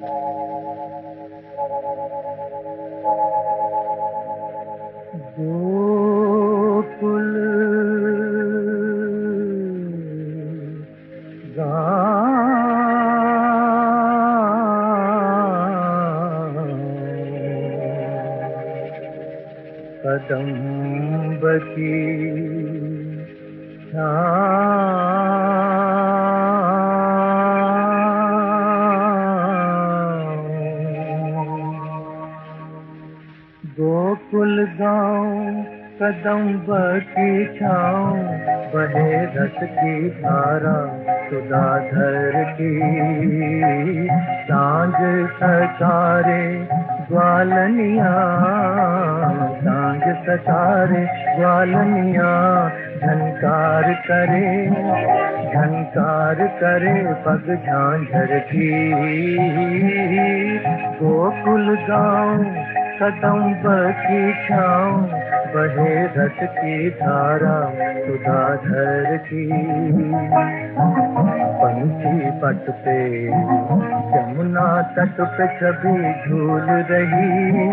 गोकुल कदम्ब की गोकुल गाँव कदम्ब की छाँव, बहे रस की धारा सुधाधर की। सांझ सकारे ग्वालनिया, सांझ सकारे ग्वालनिया, झनकार करे पग झांझर की। गोकुल गाँव कदम्ब की छाँव, बहे रस की धारा सुधाधर की। पंछी पट पे यमुना तट पे छवि झूल रही,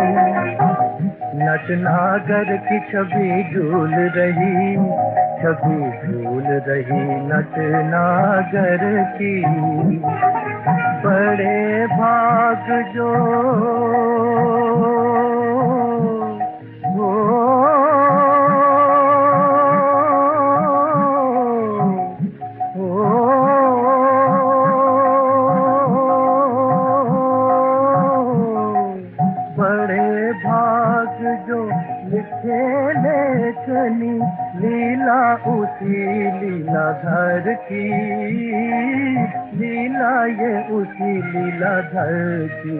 नटनागर की छवि झूल रही, छवि झूल रही नटनागर की। बड़े भाग जो बड़े भाग जो लिखे लेखनी, लीला उसी लीलाधर की, लीला ये उसी लीलाधर की।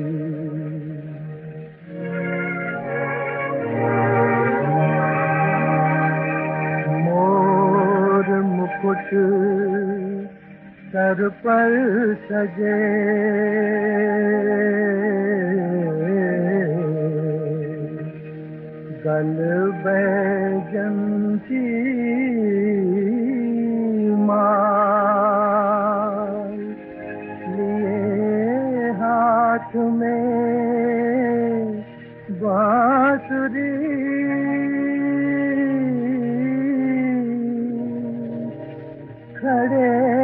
मोर मुकुट सर पर सजे, गल बैजंती माल, लिए हाथ में बांसुरी, खड़े